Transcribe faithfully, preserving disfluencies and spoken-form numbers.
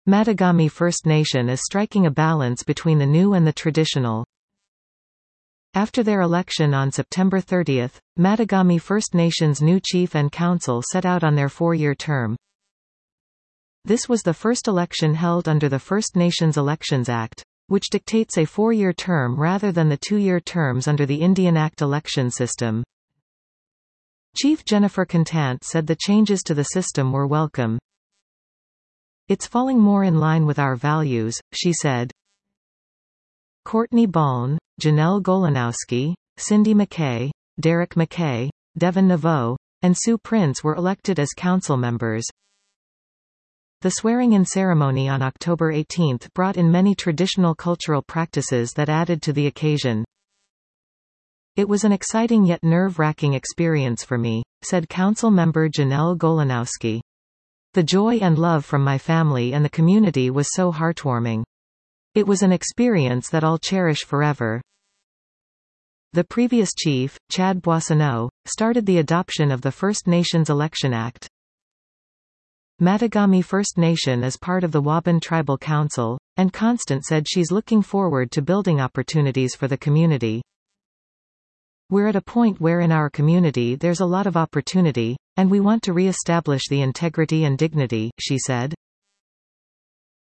Matagami First Nation is striking a balance between the new and the traditional. After their election on September thirtieth, Matagami First Nation's new chief and council set out on their four-year term. This was the first election held under the First Nations Elections Act, which dictates a four-year term rather than the two-year terms under the Indian Act election system. Chief Jennifer Contant said the changes to the system were welcome. "It's falling more in line with our values," she said. Courtney Ballin, Janelle Golanowski, Cindy McKay, Derek McKay, Devin Naveau, and Sue Prince were elected as council members. The swearing-in ceremony on October eighteenth brought in many traditional cultural practices that added to the occasion. "It was an exciting yet nerve-wracking experience for me," said council member Janelle Golanowski. "The joy and love from my family and the community was so heartwarming. It was an experience that I'll cherish forever." The previous chief, Chad Boissonneau, started the adoption of the First Nations Election Act. Matagami First Nation is part of the Waban Tribal Council, and Constant said she's looking forward to building opportunities for the community. "We're at a point where in our community there's a lot of opportunity, and we want to re-establish the integrity and dignity," she said.